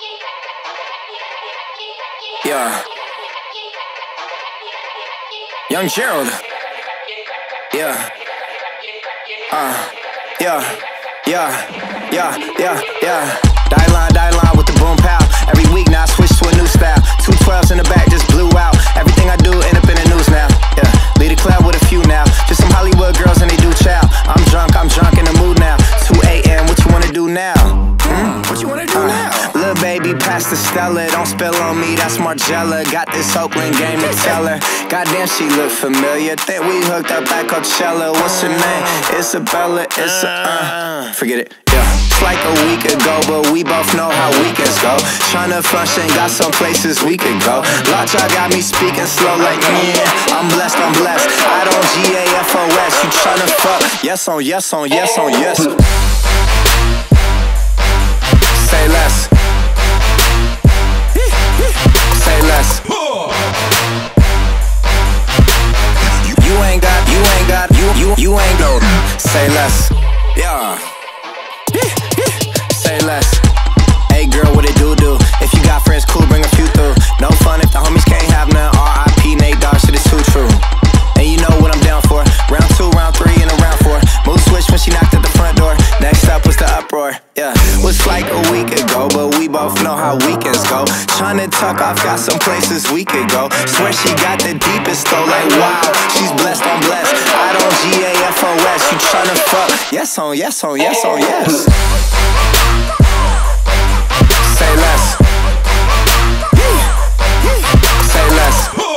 Yeah. Young Gerald. Yeah. Yeah. Die line with the boom pow. Every week now I switch to a new style. 212s in the back just blew out. Everything I do end up in the news now. Yeah. Lead a club with a few now. Just some Hollywood girls and they do chow. I'm drunk in the mood now. 2 a.m. What you wanna do now? What you wanna do now? Lil' baby, pass the Stella. Don't spill on me, that's Margella. Got this Oakland game to tell her. Goddamn, she look familiar. Think we hooked up at Coachella. What's her name? Isabella. Forget it. Yeah. It's like a week ago, but we both know how weekends go. Tryna function, got some places we could go. Lot y'all got me speaking slow like I'm blessed. I don't GAFOS. You tryna fuck? Yes on yes. Say less. Say less. You ain't go. Say less. Yeah. Say less. Hey girl, what it do? If you got friends, cool, bring a few through. No fun if the homies can't have none. R.I.P. Nate Dogg, shit is too true. And you know what I'm down for. Round 2, round 3, and a round 4. Mood switch when she knocked at the front door. Next up was the uproar. Yeah, was like a week ago, but we both know how weekends go. Tryna tuck off, got some places we could go. Swear she got the deepest though, like wow, she's blessed, I'm blessed. I don't GAFOS. You tryna fuck? Yes on yes. Say less. Say less.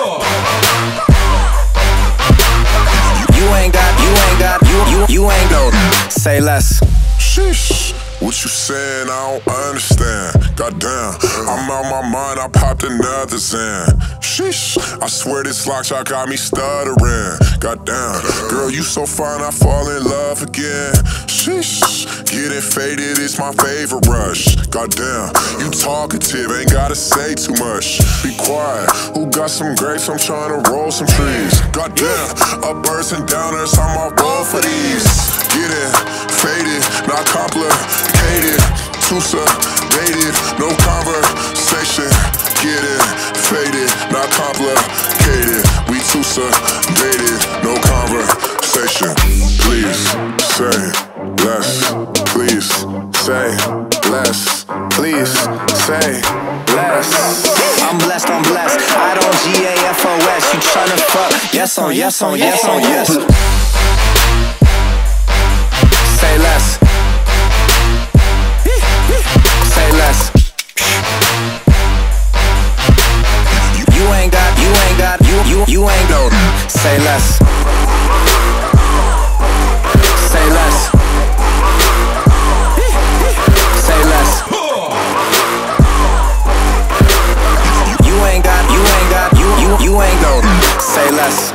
You ain't go. Say less. Sheesh. What you saying? I don't understand. Goddamn, I'm out my mind. I popped another Zan. Sheesh. I swear this lockshot got me stuttering. Goddamn, girl, you so fine, I fall in love again. Sheesh. Getting faded is my favorite rush. Goddamn, you talkative, ain't gotta say too much. Be quiet. Who got some grapes? I'm trying to roll some trees. Goddamn, uppers and downers, I'm on roll for these. Getting faded, not complicated. Too sedated, no conversation. Getting faded, not complicated. We too sedated, no conversation. Please say less. Please say less. Please say less. I'm blessed. I don't GAFOS. You tryna fuck? Yes on yes. Say less. Say less. You ain't go. Say less. Say less. Say less. You ain't go. Say less.